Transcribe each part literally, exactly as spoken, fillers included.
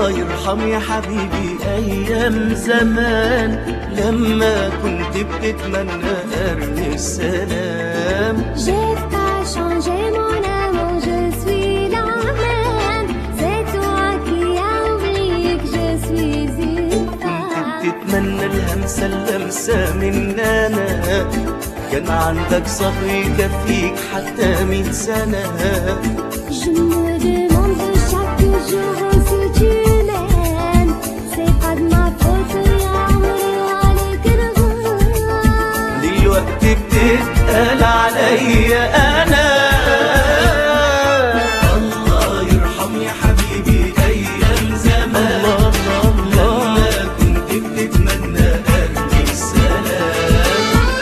الله يرحم يا حبيبي أيام زمان لما كنت بتتمنى أرمي السلام. J'ai pas changé mon amour, je suis la même. C'est toi qui as oublié que je suis une femme. تتمنى الهمسة اللمسة من أنا، كان عندك صبر يكفيك حتى مية سنة. Je me demande chaque jour si tu m'aimes. C'est pas de ma faute يا عمري وعليك الغرام. دلوقتي بتتقال عليا أنا. الله يرحم يا حبيبي أيام زمان لما كنت بتتمنى أرمي السلام.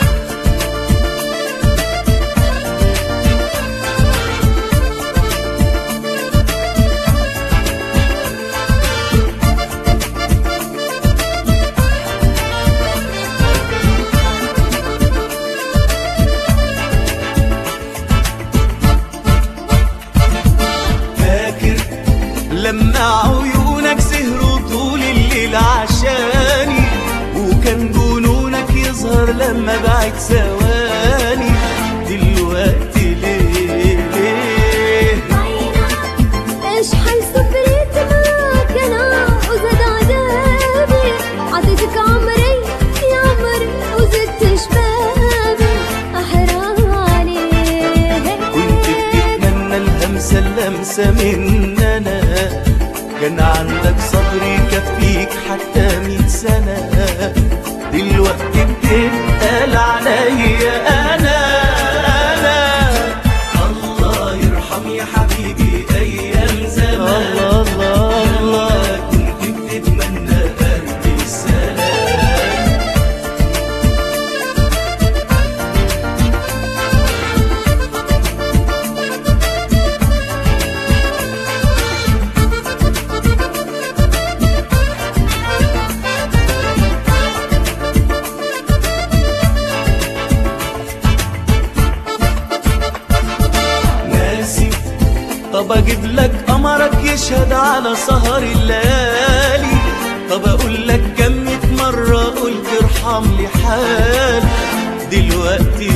لما عيونك سهروا طول الليل عشاني، وكان جنونك يظهر لما بعد ثواني. دلوقتي ليه ليه ايش حيصبريت معاك انا وزاد عذابي. عطيتك عمري يا عمري وزدت شبابي. حرام عليك كنت بتتمنى الهمسة اللمسة من أنا، كان عندك صبر يكفيك حتى مية سنة. دلوقتي بتتقال عليا أنا أنا. الله يرحم يا حبيبي أيام زمان الله الله كنت بتتمنى أرمي السلام. طب اجيب لك قمرك يشهد على سهر الليالي. طب اقول لك كم مية مرة قلت ارحم لي حالي. دلوقتي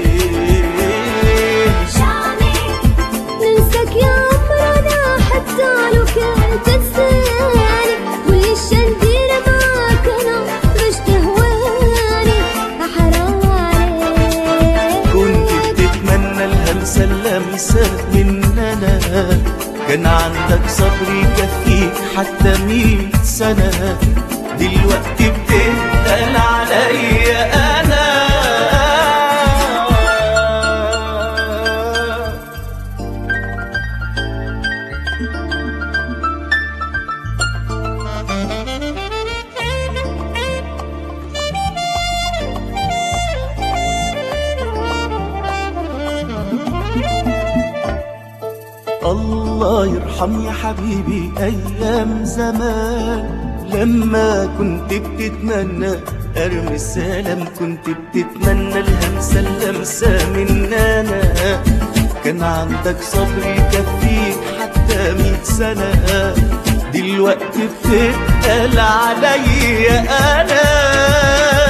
ليه شامي ننساك يا عمرنا حتى لو كنت تسألني. وليش ندير معاك انا باش تهواني. حرام عليك كنت بتتمنى الهمسة اللمسة من أنا، كان عندك صبر يكفيك حتى مية سنة. دلوقتي بتتقال عليا أنا. الله يرحم يا حبيبي أيام زمان لما كنت بتتمنى أرمي السلام. كنت بتتمنى الهمسة اللمسة من أنا، كان عندك صبر يكفيك حتى مية سنة. دلوقتي بتتقال عليا أنا.